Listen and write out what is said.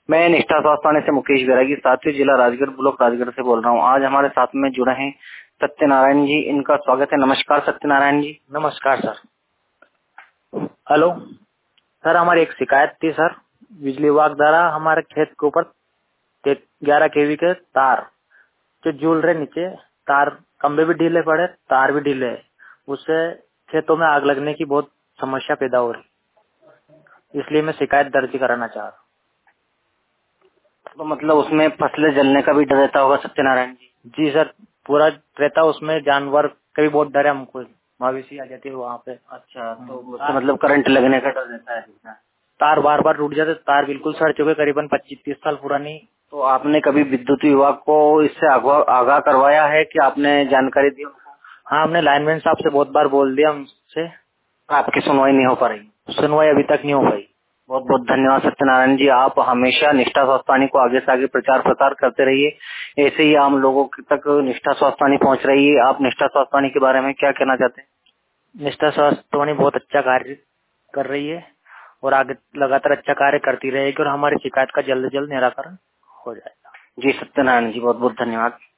मैं निष्ठा स्वास्थ्य वाणी से मुकेश बैरागी, सातवीं जिला राजगढ़, ब्लॉक राजगढ़ से बोल रहा हूँ। आज हमारे साथ में जुड़े हैं सत्यनारायण जी, इनका स्वागत है। नमस्कार सत्यनारायण जी। नमस्कार सर। हेलो सर, हमारी एक शिकायत थी सर। बिजली विभाग द्वारा हमारे खेत के ऊपर 11 केवी के तार जो झूल रहे नीचे, तार खंभे भी ढीले पड़े, तार भी ढीले है, उससे खेतों में आग लगने की बहुत समस्या पैदा हो रही, इसलिए मैं शिकायत दर्ज कराना चाह रहा हूँ। तो मतलब उसमें फसलें जलने का भी डर रहता होगा सत्यनारायण जी? जी सर, पूरा रहता, उसमें जानवर का भी बहुत डर है हमको, मवेशी आ जाती है वहाँ पे। अच्छा, तो उससे मतलब करंट लगने का डर रहता है? तार बार बार टूट जाते, तार बिल्कुल सड़ चुके, करीबन 25-30 साल पुरानी। तो आपने कभी विद्युत विभाग को इससे आगाह करवाया है कि आपने जानकारी दी? हाँ, हमने लाइनमैन साहब से बहुत बार बोल दिया, हमसे आपकी सुनवाई नहीं हो पा रही? सुनवाई अभी तक नहीं हो पाई। बहुत बहुत धन्यवाद सत्यनारायण जी। आप हमेशा निष्ठा स्वास्थ्य वाणी को आगे से आगे प्रचार प्रसार करते रहिए, ऐसे ही आम लोगों तक निष्ठा स्वास्थ्य वाणी पहुँच रही है। आप निष्ठा स्वास्थ्य वाणी के बारे में क्या कहना चाहते हैं? निष्ठा स्वास्थ्य वाणी बहुत अच्छा कार्य कर रही है और आगे लगातार अच्छा कार्य करती रहेगी और हमारी शिकायत का जल्द से जल्द निराकरण हो जाएगा। जी सत्यनारायण जी, बहुत बहुत धन्यवाद।